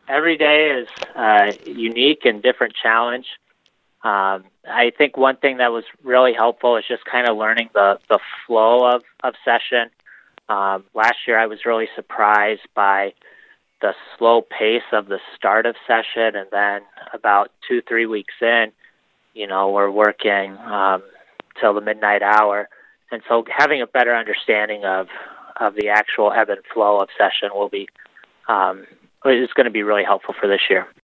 every day is unique and different challenge. I think one thing that was really helpful is just kind of learning the flow of session. Last year, I was really surprised by the slow pace of the start of session, and then about 2-3 weeks in, we're working till the midnight hour, and so having a better understanding of the actual ebb and flow of session will be is going to be really helpful for this year.